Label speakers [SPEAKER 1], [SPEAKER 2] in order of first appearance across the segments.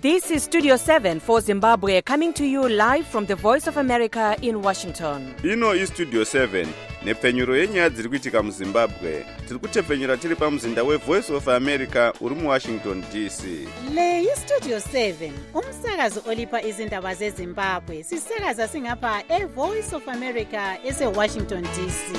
[SPEAKER 1] This is Studio 7 for Zimbabwe, coming to you live from the Voice of America in Washington.
[SPEAKER 2] Ino is Studio 7, nepfenyuro yenyaya dziri kuitika muZimbabwe. Tiri kutepfenyura tiri pamuzinda weVoice of America uri muWashington DC.
[SPEAKER 3] Le iStudio 7, umsakazi olipa izindaba zeZimbabwe. Sisakaza singapha eVoice of America eseWashington DC.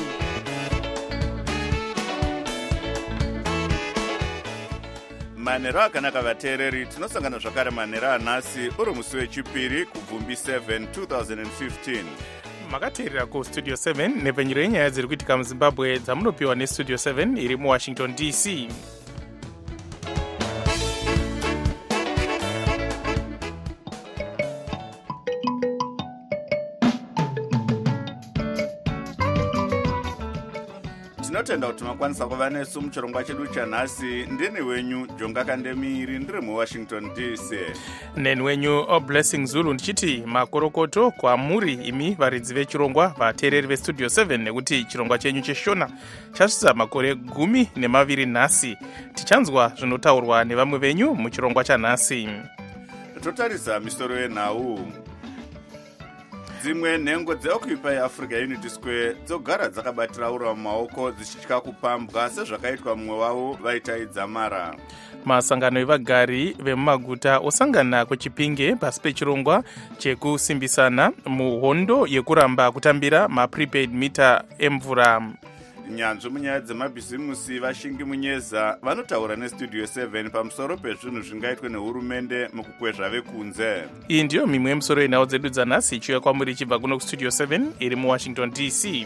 [SPEAKER 2] Manero akanaka vateereri, tinosangana zvakare manero anhasi uri musi wechipiri kubvumbi 7 2015.
[SPEAKER 4] Makateerera kuStudio 7 nepfenyuro yenyaya dziri kuitika muZimbabwe dzamunopiwa neStudio 7 iri muWashington DC.
[SPEAKER 2] Tinotenda kuti makwanisa kuva nesu muchirongwa chedu chanhasi. Ndini wenyu Jonga Kandemiri, ndiri muWashington DC.
[SPEAKER 4] Neni wenyu Blessing Zulu ndichiti makorokoto kwamuri imi varidzi vechirongwa, vateereri veStudio 7, nekuti chirongwa chenyu cheshona chasvitsa makore 12 nhasi. Tichanzwa zvinotaurwa nevamwe venyu muchirongwa chanhasi.
[SPEAKER 2] Totarisa misoro yenhau. Dzimwe nhengo dzeOccupy Africa Unity Square dzogara dzakabatira ura mumaoko dzichitya kupambwa sezvakaitwa mumwe wavo Vaitai Dzamara.
[SPEAKER 4] Masangano evagari vemumaguta osangana kuChipinge pasi pechirongwa chekusimbisana muhondo yekuramba kutambira maprepaid mita emvura.
[SPEAKER 2] Nyanzvi munyaya dzemabhizimusi vashingi munyeza vanotaura neStudio 7 pamusoro pezvinhu zvingaitwe nehurumende mukukwezva vekunze.
[SPEAKER 4] Iyi ndiyo mimwe yemisoro yenhau dzedu dzanhasi ichiuya kwamuri ichibva kuno kuStudio 7 iri muWashington DC.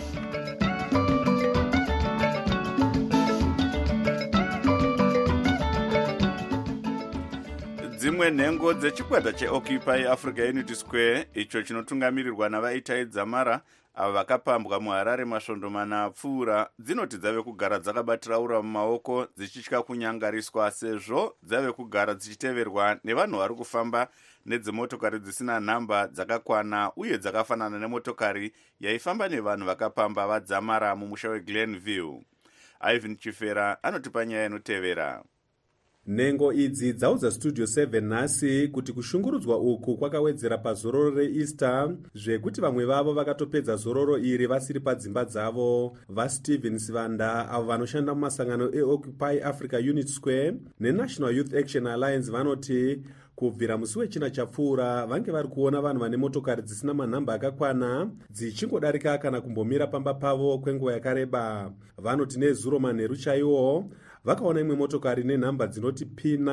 [SPEAKER 2] Dzimwe nhengo dzechikwata cheOccupy Africa Unity Square, icho chinotungamirirwa naVaitai Dzamara, ava vakapambwa muHarare masvondo mana apfuura, dzinoti dzave kugara dzakabatira ura mumaoko dzichitya kunyangariswa sezvo dzave kugara dzichiteverwa nevanhu vari kufamba nedzimotokari dzisina nhamba dzakakwana uye dzakafanana nemotokari yaifamba nevanhu vakapamba vaDzamara mumusha weGlenville. Ivan Chifera anotipa nyaya inotevera.
[SPEAKER 5] Nhengo idzi dzaudza Studio 7 nhasi kuti kushungurudzwa uku kwakawedzera pazororo reEaster, zvekuti vamwe vavo vakatopedza zororo iri vasiri padzimba dzavo. VaSteven Sivanda, avo vanoshanda mumasangano eOccupy Africa Unity Square neNational Youth Action Alliance, vanoti kubvira musi wechina chapfuura vange vari kuona vanhu vane motokari dzisina manhamba akakwana dzichingodarika kana kumbomira pamba pavo kwenguva yakareba. Vanoti nezuro manheru chaiwo vakaona imwe motokari nenhamba dzinoti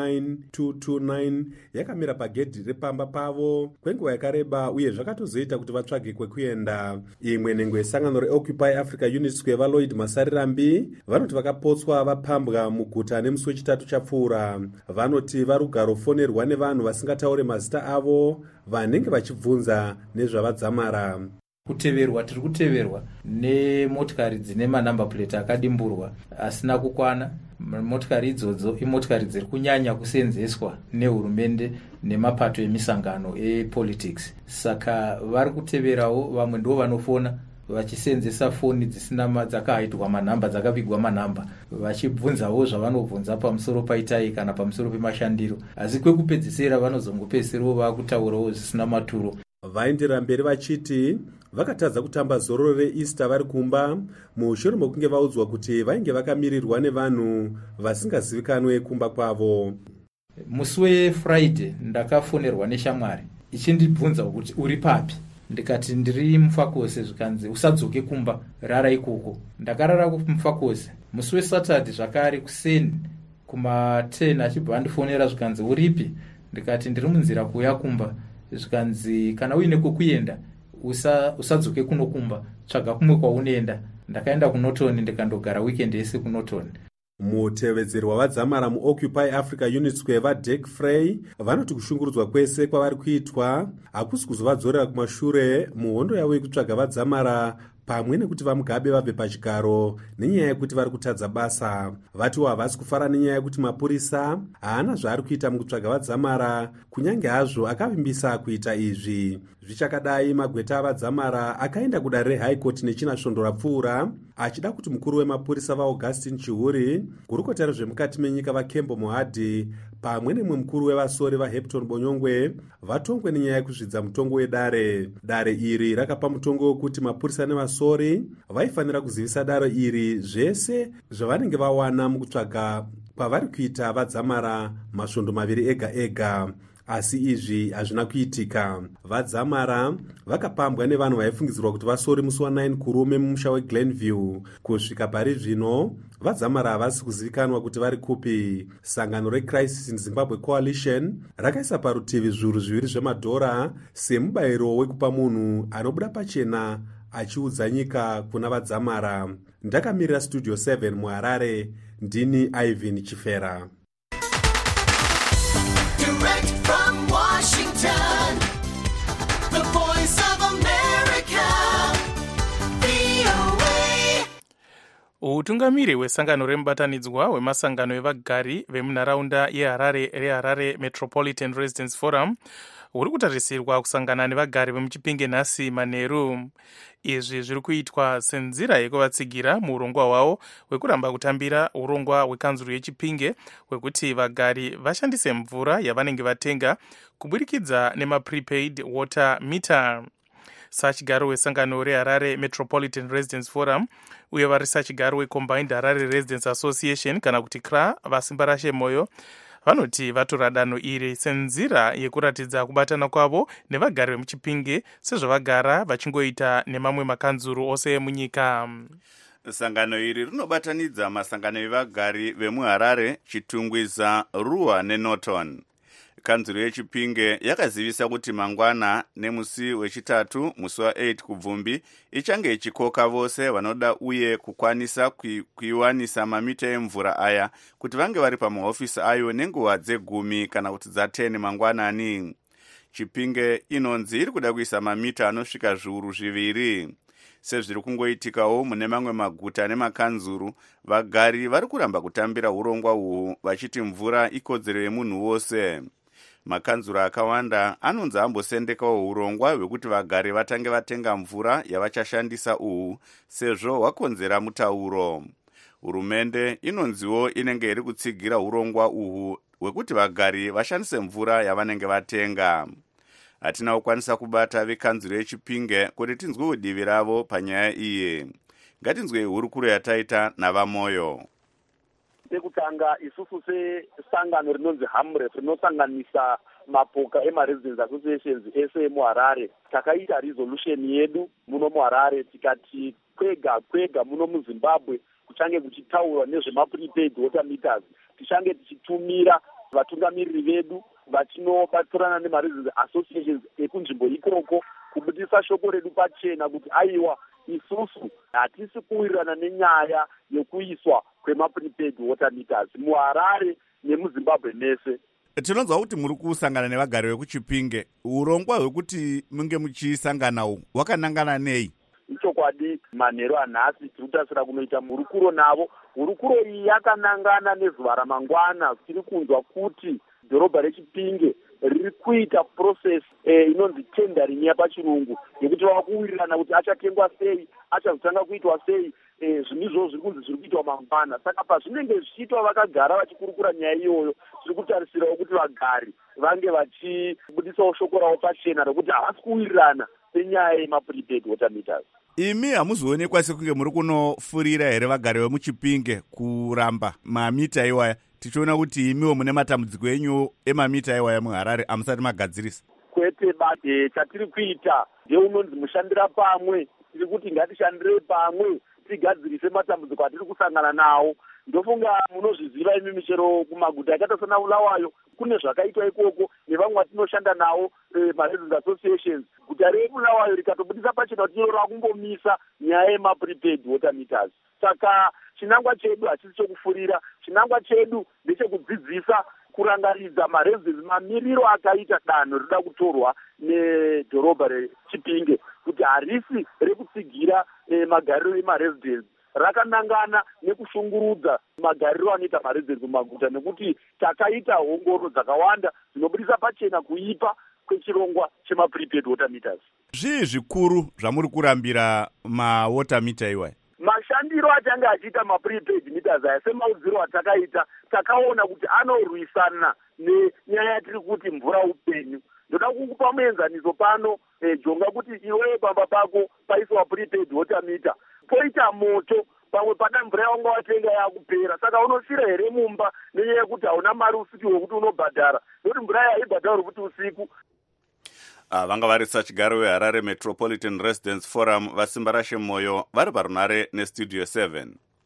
[SPEAKER 5] P9229 yakamira pagedhi repamba pavo kwenguva yakareba, uye zvakatozoita kuti vatsvage kwekuenda. Imwe nhengo yesangano reOccupy Africa Unity Square vaLloyd Masarirambi vanoti vakapotswa vapambwa muguta nemusi wechitatu chapfuura. Vanoti vari kugarofonerwa nevanhu vasingataure mazita avo vanenge vachibvunza nezvavaDzamara.
[SPEAKER 6] Kuteverwa tiri kuteverwa nemotikari dzine manhamba plate akadimburwa asina kukwana. Motikari idzodzo imotikari dziri kunyanya kusenzeswa nehurumende nemapato emisangano epolitics. Saka vari kuteverawo, vamwe ndo vanofona vachisenzesa foni dzisina dzakaitwa manhamba, dzakapigwa manhamba, vachibvunzawo zvavanobvunza pamusoro paitai kana pamusoro pemashandiro, asi kwekupedzisira vanozongopedzisirawo vakutaurawo zvisina maturo.
[SPEAKER 5] Vaindira mberi vachiti vakatadza kutamba zororo reEaster vari kumba mushure mekunge vaudzwa kuti vainge vakamirirwa nevanhu vasingazivikanwe kumba kwavo.
[SPEAKER 6] Musi weFriday ndakafonerwa neshamwari ichindibvunza kuti uri papi. Ndikati ndiri muFakose, zvikanzi usadzoke kumba, rara ikoko. Ndakarara kuMufakose. Musi weSaturday zvakare kuseni kuma10 achibva andifonera zvikanzi uripi. Ndikati ndiri munzira kuuya kumba. Zvikanzi kana uine kwekuenda usadzoke kunokumba, tsvaga kumwe kwaunoenda. Ndakaenda kuNorton ndikandogara weekend yese kuNorton.
[SPEAKER 5] Mutevedzeri wavaDzamara muOccupy Africa Unity Square vaDirk Frey vanoti kushungurudzwa kwese kwavari kuitwa hakusi kuzovadzorera kumashure muhondo yavo yekutsvaga vaDzamara pamwe nekuti vaMugabe vabve pachigaro nenyaya yekuti vari kutadza basa. Vatiwo havasi kufara nenyaya yekuti mapurisa haana zvaari kuita mukutsvaga vaDzamara, kunyange hazvo akavimbisa kuita izvi. Zvichakadai, magweta avaDzamara akaenda kudare reHigh Court nechina svondo rapfuura achida kuti mukuru wemapurisa vaAugustine Chihuri, gurukota rezvemukati menyika vaKembo Mohadhi pamwe nemwe mukuru wevasori vaHepton Bonyongwe vatongwe nenyaya yekuzvidza mutongo wedare. Dare iri rakapa mutongo wekuti mapurisa nevasori vaifanira kuzivisa dare iri zvese zvavanenge vawana mukutsvaga kwavari kuita vadzamara masvondo 2 ega ega. Asi izvi hazvina kuitika. Vadzamara vakapambwa nevanhu vaifungidzirwa kuti vasori musi wa9 kurume mumusha weGlenview. Kusvika pari zvino vadzamara havasi kuzivikanwa kuti vari kupi. Sangano reCrisis in Zimbabwe Coalition rakaisa parutivi zviuru 2 zvemadhora semubayiro wekupa munhu anobuda pachena achiudza nyika kuna vadzamara. Ndakamirira Studio 7 muHarare, ndini Ivan Chifera.
[SPEAKER 7] Direct from Washington, the voice of America, VOA.
[SPEAKER 4] Utungamiri hwesangano remubatanidzwa hwemasangano evagari vemunharaunda yeHarare reHarare Metropolitan Residents Forum huri kutarisirwa kusangana nevagari vemuChipinge nhasi manheru. Izvi zviri kuitwa senzira yekuvatsigira muurongwa hwavo hwekuramba kutambira urongwa hwekanzuru yeChipinge hwekuti vagari vashandise mvura yavanenge vatenga kuburikidza nemaprepaid water meter. Sachigaro wesangano reHarare Metropolitan Residents Forum uye vari sachigaro weCombined Harare Residents Association kana kuti CRA vasimba rashe moyo vanoti vatora danho iri senzira yekuratidza kubatana kwavo nevagari vemuChipinge sezvavagara vachingoita nemamwe makanzuru ose munyika.
[SPEAKER 2] Sangano iri rinobatanidza masangano evagari vemuHarare, Chitungwiza, Ruwa neNorton. Kanzuru yeChipinge yakazivisa kuti mangwana nemusi wechitatu musi wa8 kubvumbi ichange ichikoka vose vanoda uye kukwanisa kuiwanisa mamita emvura aya kuti vange vari pamahofisi ayo nenguva dze10 kana kuti dza10 mangwanani. Chipinge inonzi iri kuda kuisa mamita anosvika zviuru 2. Sezviri kungoitikawo mune mamwe maguta nemakanzuru, vagari vari kuramba kutambira urongwa uhu vachiti mvura ikodzero yemunhu wose. Makanzuru akawanda anonzi ambosendekawo urongwa hwekuti vagari vatange vatenga mvura yavachashandisa uhu sezvo hwakonzera mutauro. Hurumende inonziwo inenge iri kutsigira urongwa uhu hwekuti vagari vashandise mvura yavanenge vatenga. Hatina kukwanisa kubata vekanzuru yeChipinge kuti tinzwe udivi ravo panyaya iyi. Ngatinzwe hurukuro yataita navamoyo.
[SPEAKER 8] Sekutanga isusu sesangano rinonzi HAMREF rinosanganisa mapoka emaresidents associations ese muHarare takaita resolution yedu muno muHarare tikati kwega muno muZimbabwe kuchange kuchitaurwa nezvemaprepaid water meters tichange tichitumira vatungamiriri vedu vatinobatsirana nemaresidents associations ekunzvimbo ikoko kubudisa shoko redu pachena kuti aiwa isusu hatisi kuwirirana nenyaya yekuiswa kwemaprepaid water meters muHarare nemuZimbabwe mese.
[SPEAKER 2] Tinonzwa kuti muri kusangana nevagari vekuChipinge. Urongwa hwekuti munge muchisangana uhu hwakanangana nei?
[SPEAKER 8] Ichokwadi manheru anhasi tiri kutasira kunoita hurukuro navo. Hurukuro iyi yakanangana nezuva ramangwana tiri kunzwa kuti dhorobha reChipinge riri kuita process inonzi tendering yapachirungu yekuti vava kuwirirana kuti achatengwa sei, achazotanga kuitwa sei, zvinizvo zviri kunzi zviri kuitwa mangwana. Saka pazvinenge zvichiitwa vakagara vachikurukura nyaya iyoyo, tiri kutarisirawo kuti vagari vange vachibudisawo shoko ravo pachena rokuti havasi kuwirirana senyaya yemaprepaid water meters.
[SPEAKER 2] Imi hamuzoonekwa sekunge muri kunofurira here vagari vemuChipinge kuramba mamita iwaya? Tichiona kuti imiwo mune matambudziko enyu emamita iwaya muHarare amusati magadzirisa.
[SPEAKER 8] Kwete bade chatiri kuita ndeunonzi mushandira pamwe, tiri kuti ngatishandire pamwe tigadzirise matambudziko atiri kusangana nawo. Ndofunga munozviziva imi michero kumaguta akaita sana Bulawayo kune zvakaitwa ikoko nevamwe vatinoshanda nawo maresidents associations. Guta reBulawayo rikatobudisa pachena kuti iro rakungomisa nyaya yemaprepaid water meters. Saka chinangwa chedu hachisi chokufurira, chinangwa chedu ndechekudzidzisa kurangaridza maresidents mamiriro akaita danho rinoda kutorwa nedhorobha reChipinge kuti harisi rekutsigira magariro emaresidents, rakanangana nekushungurudza magariro anoita maresidents mumaguta, nekuti takaita hongoro dzakawanda dzinobudisa pachena kuipa kwechirongwa chemaprepaid water meters.
[SPEAKER 2] Zvii zvikuru zvamuri kurambira mawater meter iwaya?
[SPEAKER 8] Mashandi maitiro achange achiita maprepaid meters aya semaudziro atakaita takaona kuti anorwisana nenyaya yatiri kuti mvura upenyu. Ndoda kukupa muenzaniso pano jonga kuti iwe baba pako paiswa prepaid water meter poita moto pamwe pada mvura yawanga watenga yakupera, saka unosira here mumba nenyaya yekuti hauna mari usiku wekuti unobhadhara, nokuti mvura yaibhadharwa kuti usiku.
[SPEAKER 2] Vanga vari sachigaro weHarare Metropolitan Residents Forum vasimbarashe moyo vari parunare nestudio 7.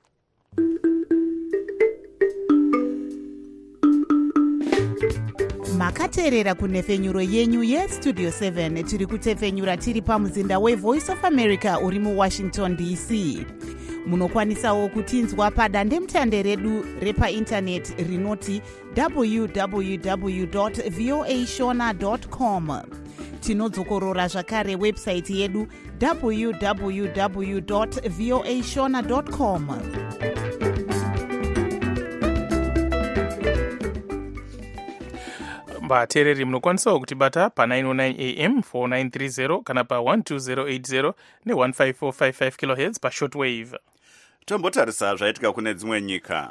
[SPEAKER 9] makateerera kunhefenyuro yenyu yestudio 7. tiri kutefenyura tiri pamuzinda wevoice of america uri muwashington dc. munokwanisawo kutinzwa padandemutande redu repaindaneti rinoti www.voashona.com. tinodzokorora zvakare websaiti yedu www.voashona.com.
[SPEAKER 4] vateereri munokwanisawo kutibata pa909 am 4930 kana pa12080 ne15455 kHz pashortwave.
[SPEAKER 2] Tombotarisa zvaitika kune dzimwe nyika.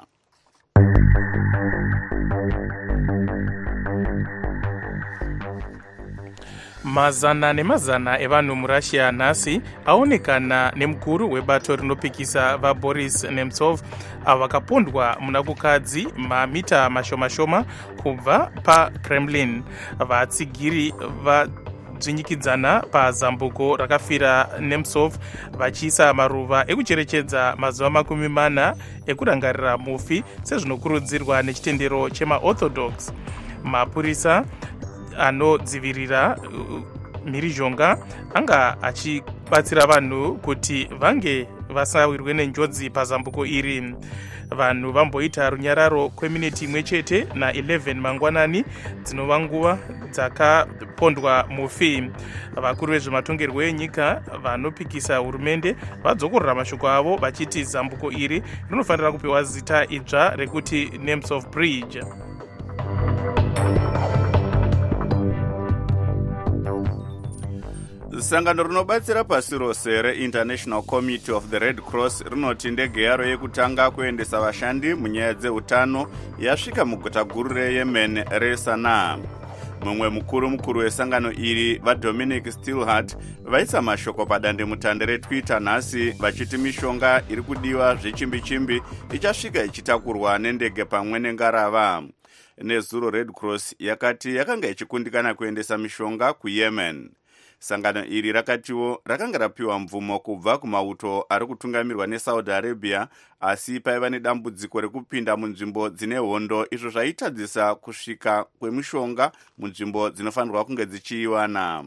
[SPEAKER 4] mazana nemazana evanhu murussia nhasi aonekana nemukuru webato rinopikisa vaboris nemtsov avo vakapondwa muna kukadzi mamita mashoma-shoma kubva pakremlin. vatsigiri vadzvinyikidzana pazambuko rakafira nemtsov vachiisa maruva ekucherechedza mazuva 40 ekurangarira mufi sezvinokurudzirwa nechitendero chemaorthodox. mapurisa anodzivirira mhirizhonga anga achibatsira vanhu kuti vange vasawirwe nenjodzi pazambuko iri. vanhu vamboita runyararo kweminiti imwe chete na11 mangwanani dzinova nguva dzakapondwa mufi. vakuru vezvematongerwo enyika vanopikisa hurumende vadzokorora mashoko avo vachiti zambuko iri rinofanira kupiwa zita idzva rekuti Nemtsov Bridge.
[SPEAKER 2] sangano rinobatsira pasi rose reInternational Committee of the Red Cross rinoti ndege yaro yekutanga kuendesa vashandi munyaya dzeutano yasvika muguta guru reYemen reSanaa. mumwe mukuru wesangano iri vaDominic Stillhart vaisa mashoko padandemutande retwitter nhasi vachiti mishonga iri kudiwa zvechimbi-chimbi ichasvika ichitakurwa nendege pamwe nengarava. nezuro Red Cross yakati yakanga ichikundikana kuendesa mishonga kuYemen. sangano iri rakatiwo rakanga rapiwa mvumo kubva kumauto ari kutungamirwa neSaudi Arabia, asi paiva nedambudziko rekupinda munzvimbo dzine hondo, izvo zvaitadzisa kusvika kwemishonga munzvimbo dzinofanirwa kunge dzichiiwana.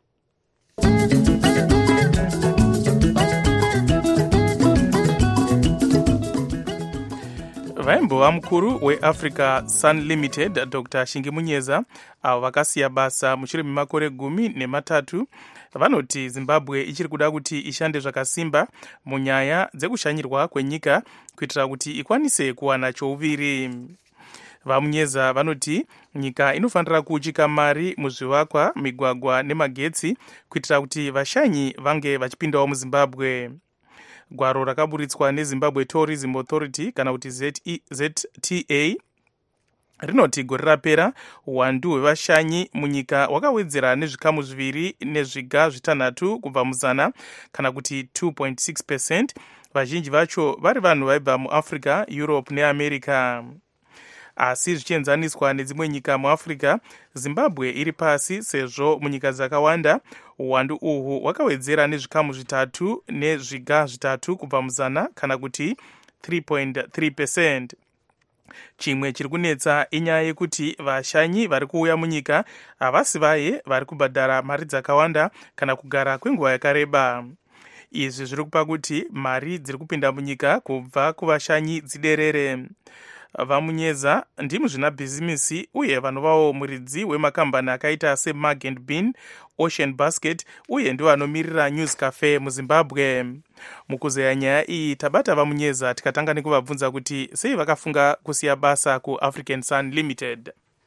[SPEAKER 4] vaimbova mukuru weAfrica Sun Limited Dr. Shingi Munyeza avo vakasiya basa mushure memakore 13 vanoti Zimbabwe ichiri kuda kuti ishande zvakasimba munyaya dzekushanyirwa kwenyika kuitira kuti ikwanise kuwana chouviri. vamunyeza vanoti nyika inofanira kuuchika mari muzvivakwa, migwagwa nemagetsi kuitira kuti vashanyi vange vachipindawo muZimbabwe. gwaro rakaburitswa neZimbabwe Tourism Authority kana kuti ZTA rinoti gore rapera uwandu hwevashanyi munyika hwakawedzera nezvikamu 2 nezviga 6 kubva muzana kana kuti 2.6%. vazhinji vacho vari vanhu vaibva muAfrica, Europe neAmerica. asi zvichienzaniswa nedzimwe nyika muAfrica, Zimbabwe iri pasi sezvo munyika dzakawanda uwandu uhwu hwakawedzera nezvikamu 3 nezviga 3 kubva muzana kana kuti 3.3%. chimwe chiri kunetsa inyaya yekuti vashanyi vari kuuya munyika havasi vaye vari kubhadhara mari dzakawanda kana kugara kwenguva yakareba. izvi zviri kupa kuti mari dziri kupinda munyika kubva kuvashanyi dziderere. vamunyeza ndimu zvina bhizimisi uye vanhu vavo muridzi wemakambani akaita seMug and Bean, Ocean Basket uye ndivanomirira News Cafe muZimbabwe. mukuzeya nyaya iyi tabata vamunyeza tikatanga nekuvabvunza kuti sei vakafunga kusiya basa kuAfrican Sun Limited.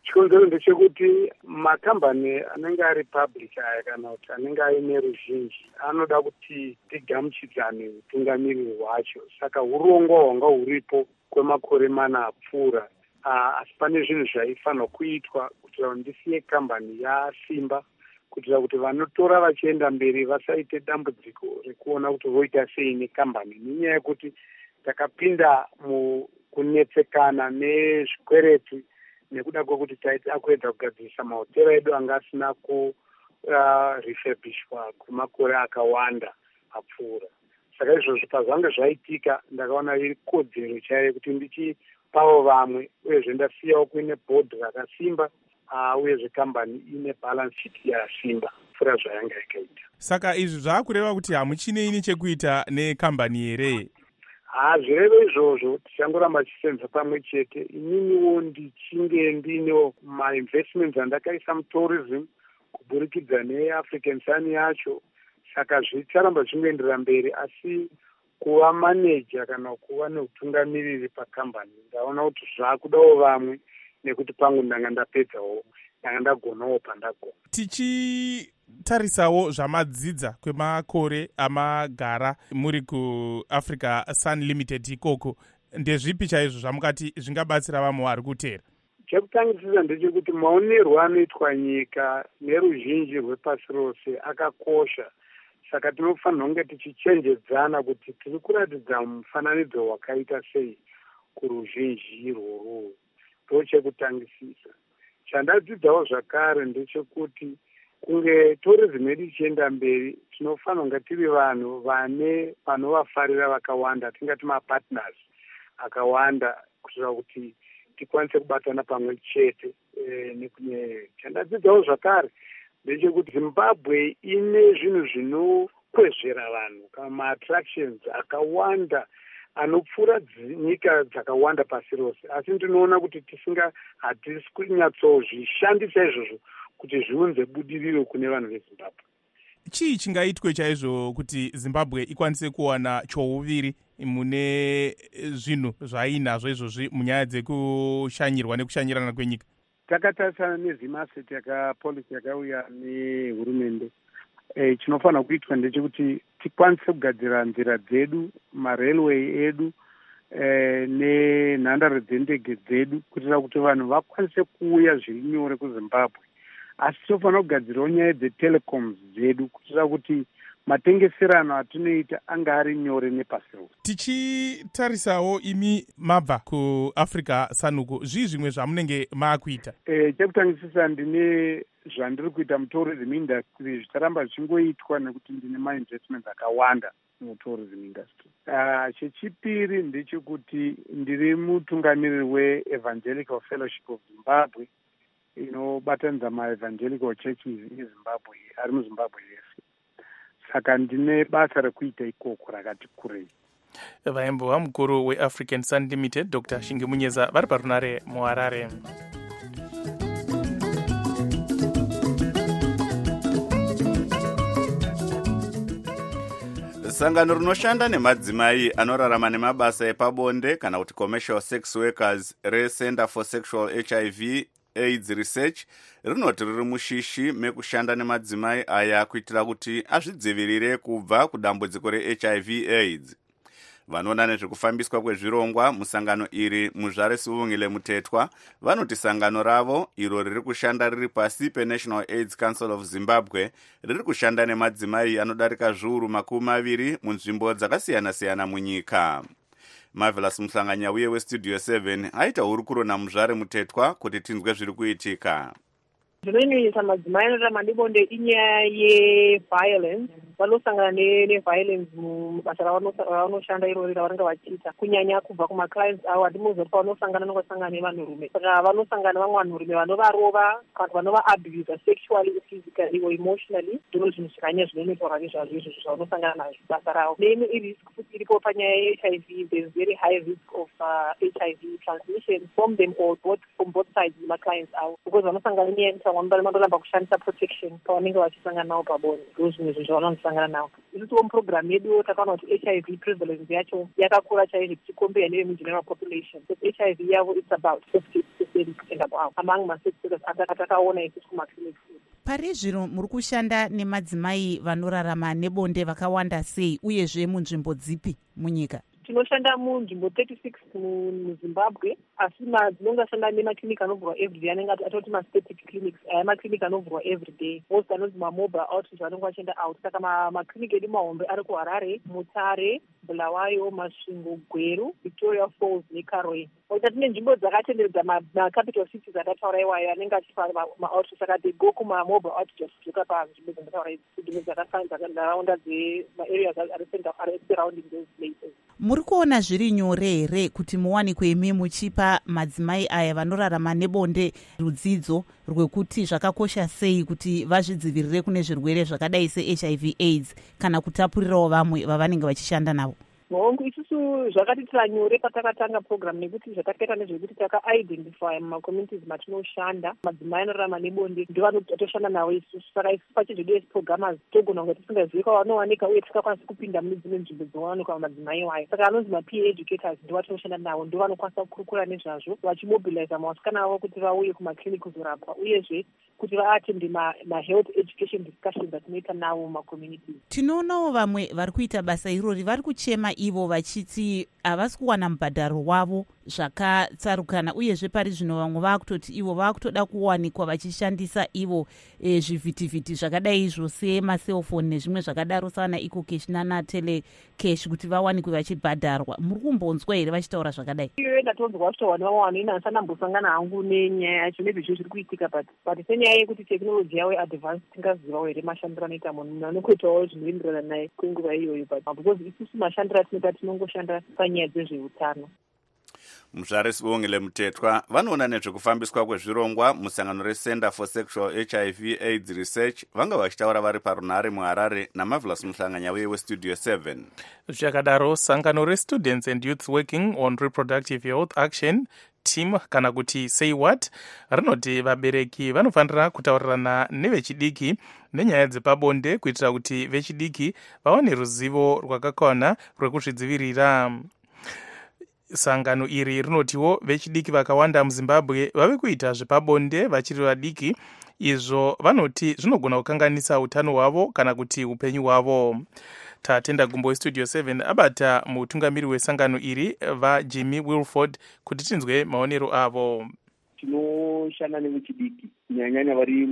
[SPEAKER 10] chikonzero ndechekuti makambani anenge ari public aya kana kuti anenge aine ruzhinji anoda kuti tigamuchidzane utungamiriri hwacho. Saka urongwa hwanga huripo kwemakore mana apfuura, asi pane zvinhu zvaifanirwa kuitwa kuitira kuti ndisiye kambani yasimba, kuitira kuti vanotora vachienda mberi vasaite dambudziko rekuona kuti voita sei nekambani, nenyaya yekuti takapinda mukunetsekana nezvikwereti nekuda kwekuti taita kuedza kugadzirisa mahotera edu anga asina kurefurbishwa kwemakore akawanda apfuura. Saka izvozvo pazvange zvaitika ndakaona iri kodzero chaiyo kuti ndichipawo vamwe, uyezve ndasiyawo kuine bhodhi rakasimba, uyezve kambani ine balance sheet yasimba pfuura zvayanga yakaita.
[SPEAKER 4] Saka izvi zvaakureva kuti hamuchineini chekuita nekambani here?
[SPEAKER 10] Zvireve izvozvo tichangoramba tichisenza pamwe chete. Ininiwo ndichinge ndine mainvestments andakaisa mutourism kuburikidza neAfrican Sun yacho, saka zvicharamba zvichingoenderera mberi, asi kuva manager kana kuva neutungamiriri pakambani ndaona kuti zvaakudawo vamwe, nekuti pangu ndanga ndapedzawo, ndanga ndagonawo pandagona.
[SPEAKER 4] Tichitarisawo zvamadzidza kwemakore amagara muri kuAfrica Sun Limited ikoko, ndezvipi chaizvo zvamukati zvingabatsira vamwe vari kutera?
[SPEAKER 10] Chekutangisisa ndechekuti maonerwo anoitwa nyika neruzhinji rwepasi rose akakosha. Saka tinofanirwa kunge tichichenjedzana kuti tiri kuratidza mufananidzo wakaita sei kuruzhinji irworwo. Ndochekutangisisa. Chandadzidzawo zvakare ndechekuti kunge tourism yedu ichienda mberi, tinofanirwa kunge tiri vanhu vanovafarira vakawanda, tingati mapartners akawanda, kuitira kuti tikwanise kubatana pamwe chete. Chandadzidzawo zvakare ndechekuti Zimbabwe ine zvinhu zvinokwezvera vanhu kana maattractions akawanda anopfuura nyika dzakawanda pasi rose, asi ndinoona kuti hatisi kunyatsozvishandisa izvozvo kuti zviunze budiriro kune vanhu veZimbabwe.
[SPEAKER 4] Chii chingaitwe chaizvo kuti Zimbabwe ikwanise kuwana chouviri mune zvinhu zvainazvo izvozvi munyaya dzekushanyirwa nekushanyirana kwenyika?
[SPEAKER 10] Takatarisana nezimaseti policy yakauya nehurumende. Chinofanira kuitwa ndechekuti tikwanise kugadzira nzira dzedu, marailway edu, nenhandare dzendege dzedu, kuitira kuti vanhu vakwanise kuuya zviri nyore kuZimbabwe. Asi tinofanira kugadzirawo nyaya dzetelecoms dzedu, kuitira kuti matengeserano atinoita anga ari nyore nepasi rose.
[SPEAKER 4] Tichitarisawo imi mabva kuAfrica Sanuko, zvimwe zvamunenge maakuita?
[SPEAKER 10] Chekutangisisa ndine zvandiri kuita mutourism industry zvicharamba zvichingoitwa nekuti ndine mainvestments akawanda mutourism industry. Chechipiri ndechekuti ndiri mutungamiriri weEvangelical Fellowship of Zimbabwe, inobatanidza maevangelical churches eZimbabwe ari muZimbabwe yese. Saka ndine basa rekuita ikoko rakati kurei.
[SPEAKER 4] Vaimbova mukuru weAfrican Sun Limited Dr. Shingi Munyeza vari parunare muHarare.
[SPEAKER 2] Sangano rinoshanda nemadzimai anorarama nemabasa epabonde kana kuti commercial sex workers reCenter for Sexual HIV AIDS Research rinoti riri mushishi mekushanda nemadzimai aya kuitira kuti azvidzivirire kubva kudambudziko reHIV AIDS. Vanoona nezvekufambiswa kwezvirongwa musangano iri muzvare Suvungile Mutetwa vanoti sangano ravo iro riri kushanda riri pasi peNational AIDS Council of Zimbabwe riri kushanda nemadzimai anodarika zviuru 20 munzvimbo dzakasiyana-siyana munyika. Marvelous Muhlanganya uye weStudio 7 aita hurukuro naMuzvare Mutetwa kuti tinzwe zviri kuitika.
[SPEAKER 11] Zvinoinisa madzimai anorarama nebonde inyaya yeviolence. Vanosangana neviolence mubasa ravanoshanda irori ravanenge vachiita, kunyanya kubva kumaclients avo. Hatimuzivi kuti pavanosangana nokosangana nevanhurume, saka vanosangana vamwe vanhurume vanovarova kana vanova-abuse sexually, physically or emotionally. Ndiro zvinhu zvakanyanya zvinonoitwa nezvazvo izvozvo zvavanosangana nazvo basa ravo. Neimwe irisk futi iripo panyaya yeHIV. There is very high risk of HIV transmission from them or from both sides maclients avo, because vanosangana nevanondoramba kushandisa protection pavanenge vachisangana navo pabonde. Ndiro zvimwe zvinhu zvavanosangana navo. Isuwo muprogramu yedu takaona kuti HIV prevalence yacho yakakura chaizvo tichikombera nevemugeneral population. So HIV yavo it's about 50% necessary kuenda kwavo among ma-sex workers atakaona isusu kumaclinics.
[SPEAKER 9] Pari zvino muri kushanda nemadzimai vanorarama nebonde vakawanda sei uyezve munzvimbo dzipi munyika?
[SPEAKER 11] Tinoshanda munzvimbo 36 muZimbabwe, asi dzinonga shanda nemaklinika anovhurwa everyday anenge atoti ma-static clinics, maklinika anovhurwa everyday, most anonzi ma-mobile outreach vanenge vachienda out. Saka maklinika edu mahombe ari kuHarare, Mutare, Bulawayo, Masvingo, Gweru, Victoria Falls neKaroe. Oita tine nzvimbo dzakatenderedza macapital cities akataura iwayo anenge achipa ma-outreach. Saka they go kuma-mobile outreach achidzoka panzvimbo dzakataura nzvimbo dzakandaraunda dzema-areas are surrounding those places.
[SPEAKER 9] Muri kuona zviri nyore here kuti muwanikwe imi muchipa madzimai aya vanorarama nebonde rudzidzo rwekuti zvakakosha sei kuti vazvidzivirire kune zvirwere zvakadai seHIV AIDS kana kutapurirawo vamwe vavanenge vachishanda navo?
[SPEAKER 11] Hongu isusu zvakatitira nyore patakatanga program nekuti zvakaita nezvekuti taka-identify mumacommunities matinoshanda madzimai anorarama nebonde ndovanotoshanda nawo isusu. Saka isusu pachizvedu esi programmers togona kunge tisingazivi kwavanowanika uye tisikakwanisi kupinda mune dzimwe nzvimbo dzinowanikwa madzimai wayo. Saka anonzi ma-PA educators ndovatinoshanda navo, ndovanokwanisa kukurukura nezvazvo vachimobiliza mawasikana avo kuti vauye kumakliniki kuzorapwa uyezve kuti vaatende ma-health education discussions atinoita navo mumacommunities.
[SPEAKER 9] Tinoonawo vamwe vari kuita basa irori vari kuchema ivo vachiti havasi kuwana mubhadharo wavo zvakatsarukana, uyezve pari zvino vamwe vakutoti ivo vakutoda kuwanikwa vachishandisa ivo zvivhitivhiti zvakadai izvo semaselfoni nezvimwe zvakadaro sana EcoCash nanaTelecash kuti vawanikwe vachibhadharwa. Muri kumbonzwa here vachitaura zvakadai?
[SPEAKER 11] Iwe ndatonzwa vachitaura nevamwe ini handisambosangana hangu nenyaya yacho nezvezvo zviri kuitika, but senyaya yekuti tekinoloji yavo advance tingazivawo here mashandiro anoita munhu anokuitawo zvinoenderana naye kwenguva iyoyo, because isusu mashandiro atinoita tinongoshanda panyaya dzezveutano.
[SPEAKER 2] Muzvarisi Vongele Mutetwa vanoona nezvekufambiswa kwezvirongwa musangano reCenter for Sexual HIV AIDS Research vanga vachitaura vari parunhare muHarare naMarvelous Muhlanganya weStudio 7.
[SPEAKER 4] Zvakadaro sangano reStudents and Youth Working on Reproductive Health Action Team kana kuti Say What rinoti vabereki vanofanira kutaurirana nevechidiki nenyaya dzepabonde kuitira kuti vechidiki vawane ruzivo rwakakwana rwekuzvidzivirira. Sangano iri rinotiwo vechidiki vakawanda muZimbabwe vave kuita zvepabonde vachiri vadiki, izvo vanoti zvinogona kukanganisa utano hwavo kana kuti upenyu hwavo. Tatenda gumbo weStudio 7 abata mutungamiri wesangano iri vaJimmy Wilford kuti tinzwe maonero avo.
[SPEAKER 8] Tinoshanda nevechidiki kunyanyanya vari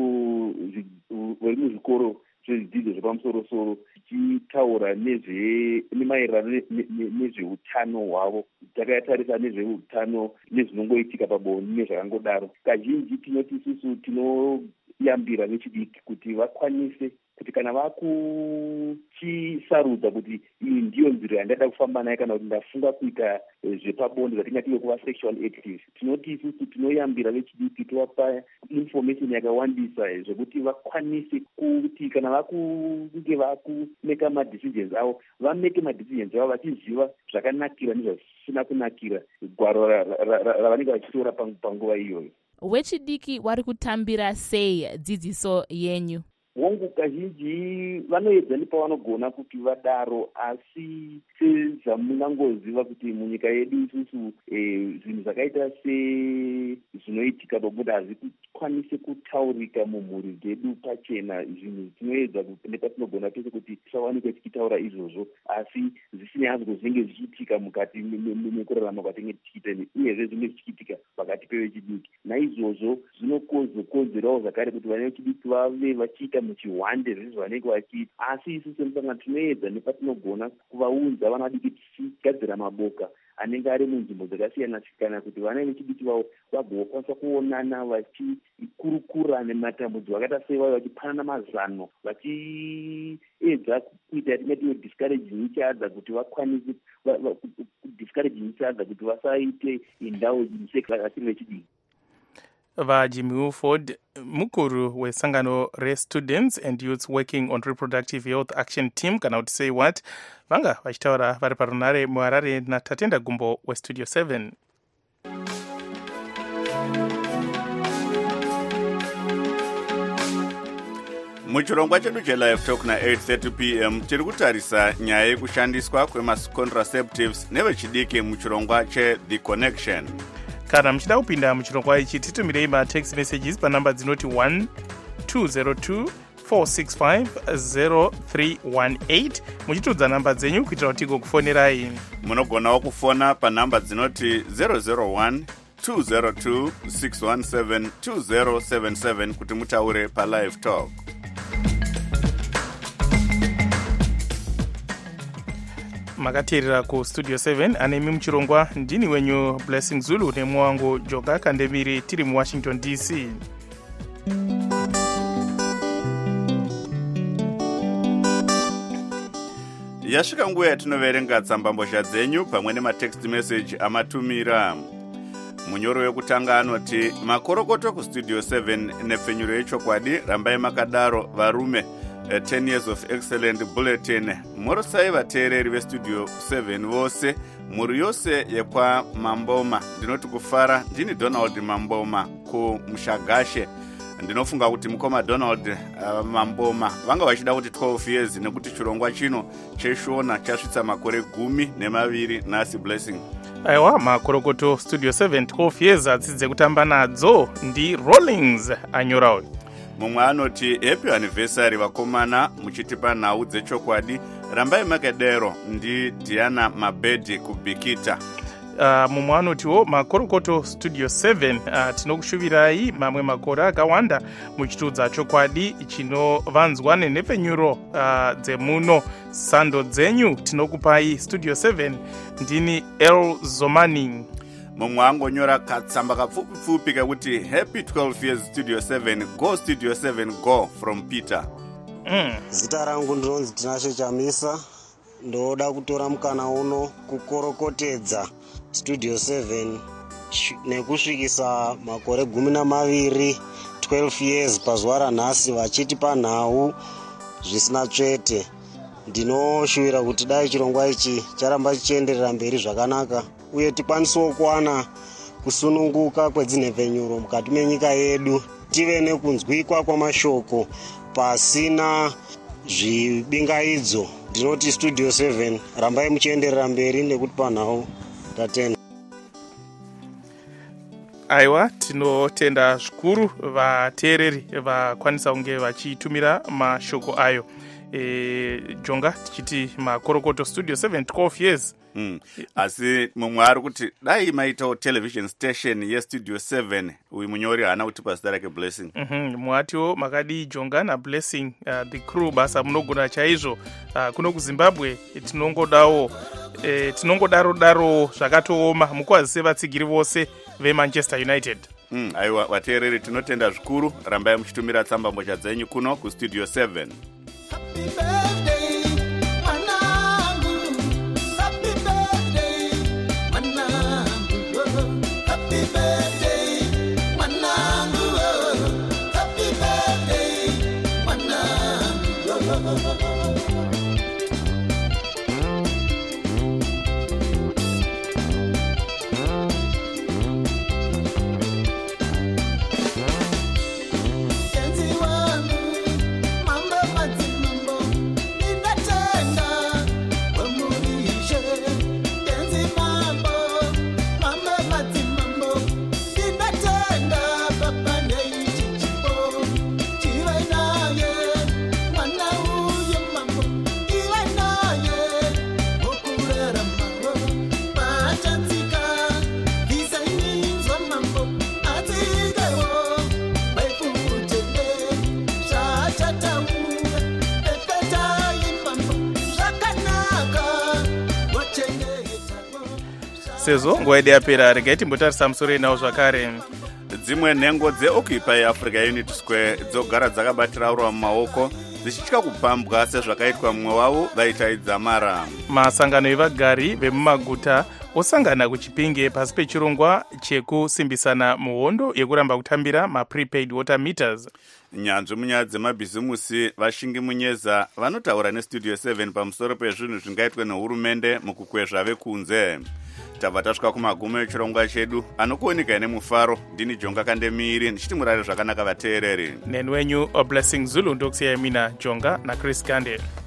[SPEAKER 8] muzvikoro zvezvidzidzo zvepamusoro-soro tichitaura nemaererano nezveutano hwavo. Takatarisa nezveutano nezvinongoitika pabonde nezvakangodaro. Kazhinji tinoti isusu tinoyambira vechidiki kuti vakwanise kuti kana vakuchisarudza kuti iyi ndiyo nzira yandada kufamba nayo kana kuti ndafunga kuita zvepabonde zvatingati kuva sexual active, tinoti isusu tinoyambira vechidiki tovapa information yakawandisa zvekuti vakwanise kuti kana vakunge vakumeka madecisions avo vameke madecisions avo vachiziva zvakanakira nezvasina kunakira gwaro ravanenge vachitora panguva iyoyo.
[SPEAKER 12] Vechidiki vari kutambira sei dzidziso yenyu?
[SPEAKER 8] Hongu kazhinji vanoedza nepavanogona kuti vadaro, asi sezvamungangoziva kuti munyika yedu isusu zvinhu zvakaita sezvinoitika pabonde hazvikwanise kutaurika mumhuri dzedu pachena. Zvinhu tinoedza nepatinogona pese kuti tisawanikwe tichitaura izvozvo, asi zvisina hazvo zvinenge zvichiitika mukati mekurarama kwatinge tichiita, uyezve zvinenge zvichiitika pakati pevechidiki. Naizvozvo zvinokonzerawo zvakare kuti vana vechidiki vave vachiita muchihwande zvezvo vanenge vachiita, asi isu semusangano tinoedza nepatinogona kuvaudza vana vadiki tichigadzira maboka anenge ari munzvimbo dzakasiyana-siyana kuti vana vechidiki vavo vagokwanisa kuonana vachikurukura nematambudziko akaita sevayo, vachipanana mazano, vachiedza kuita yatingati discouraging each other kuti vakwanise discouraging each other kuti vasaite indau sex vachiri vechidiki.
[SPEAKER 4] VaJimmy Wilford mukuru wesangano reStudents and Youth Working on Reproductive Health Action Team kana kuti Say What vanga vachitaura vari parunhare muHarare naTatenda gumbo weStudio 7.
[SPEAKER 2] Muchirongwa chedu chelive talk na8:30 p.m. tiri kutarisa nyaya yekushandiswa kwemacontracectives nevechidiki muchirongwa cheThe Connection.
[SPEAKER 4] kana muchida kupinda muchirongwa ichi titumirei matext messages panhamba dzinoti 1202 465 muchitudza nhamba dzenyu kuitira kuti tigokufonerai.
[SPEAKER 2] Munogonawo kufona panhamba dzinoti 001 202 617 2077 kuti mutaure palive talk.
[SPEAKER 4] Makateerera ku studio 7 anemi muchirongwa ndini wenyu Blessing Zulu nemwe wangu Jonga Kandemiri tiri mu Washington DC.
[SPEAKER 2] Yasvika nguva yatinoverenga tsambambozha dzenyu pamwe nematext message amatumira. Munyoro wekutanga anoti makorokoto kustudio 7 nepfenyuro yechokwadi rambai makadaro varume 10 years of excellent bulletin. Morosai vateereri vestudio 7 vose muri yose yekwa Mamboma. Ndinoti kufara ndini Donald Mamboma ku Mushagashe. Ndinofunga kuti mukoma Donald Mamboma vanga vachida kuti 12 years nekuti chirongwa chino cheshona chasvitsa makore 12 nasi Blessing.
[SPEAKER 4] Aiwa, makorokoto studio 7 12 years adzidze kutamba nadzo ndi Rollings anyorawo.
[SPEAKER 2] Mumwe anoti happy anniversary vakomana muchitipa nhau dzechokwadi rambai makadero ndi Diana Mabedi kubikita.
[SPEAKER 4] Mumwe anotiwo makorokoto studio 7 tinokushuvirai mamwe makore akawanda muchitudza chokwadi chinovanzwa nenhepfenyuro dzemuno. Sando dzenyu tinokupai studio 7 ndini El Zomani.
[SPEAKER 2] Mumwe angonyora katsamba kapfupi kakuti happy 12 years studio 7 go studio 7 go from Peter.
[SPEAKER 13] Zita rangu ndinonzi Tinashe Chamisa. Ndoda kutora mukana uno kukorokotedza studio 7 nekusvikisa makore 12 12 years pazuva ranhasi vachitipa nhau zvisina tsvete. Ndinoshuvira kuti dai chirongwa ichi charamba chichienderera mberi zvakanaka uye tikwanisewo kuwana kusununguka kwedzinepenyuro mukati menyika yedu, tive nekunzwikwa kwamashoko pasina zvibingaidzo. Ndinoti studio 7 rambai muchienderera mberi nekuti panhau tatenda.
[SPEAKER 4] Aiwa, tinotenda zvikuru vateereri vakwanisa kunge vachitumira mashoko ayo. Jonga tichiti makorokoto studio 7 12 years.
[SPEAKER 2] Asi mumwe ari kuti dai maitawo television station yestudio 7 uyu munyori haana kutipa zita rake Blessing.
[SPEAKER 4] Mwatiwo makadi Jonga na Blessing the crew basa munogona chaizvo kuno kuZimbabwe tinongodaro zvakatooma mukwazise vatsigiri vose veManchester United.
[SPEAKER 2] Aiwa vateereri tinotenda zvikuru rambai muchitumira tsambambozha dzenyu kuno kustudio 7.
[SPEAKER 7] Happy birthday, Manangu. Happy birthday, Manangu. Happy birthday, Manangu. Happy birthday, Manangu.
[SPEAKER 4] Sezo nguva yedu yapera, regai timbotarisa musoro nawo zvakare.
[SPEAKER 2] Dzimwe nhengo dzeOccupy Africa Unity Square dzogara dzakabatiraurwa mumaoko dzichitya kupambwa sezvakaitwa mumwe wavo vaitaidza mara.
[SPEAKER 4] Masangano evagari vemumaguta osangana kuChipinge pasi pechirongwa chekusimbisana muhondo yekuramba kutambira maprepaid water meters.
[SPEAKER 2] Nyanzvi munyaya dzemabhizimusi vashingi munyeza vanotaura nestudio 7 pamusoro pezvinhu zvingaitwe nehurumende mukukwezva vekunze. Tabva tasvika kumagumo echirongwa chedu anokuoneka nemufaro. Ndini Jonga Kandemiri ndichiti murare zvakanaka vateereri.
[SPEAKER 4] Nenwenyu Blessing Zulu ndokusiyai mina Jonga na Chris Kande.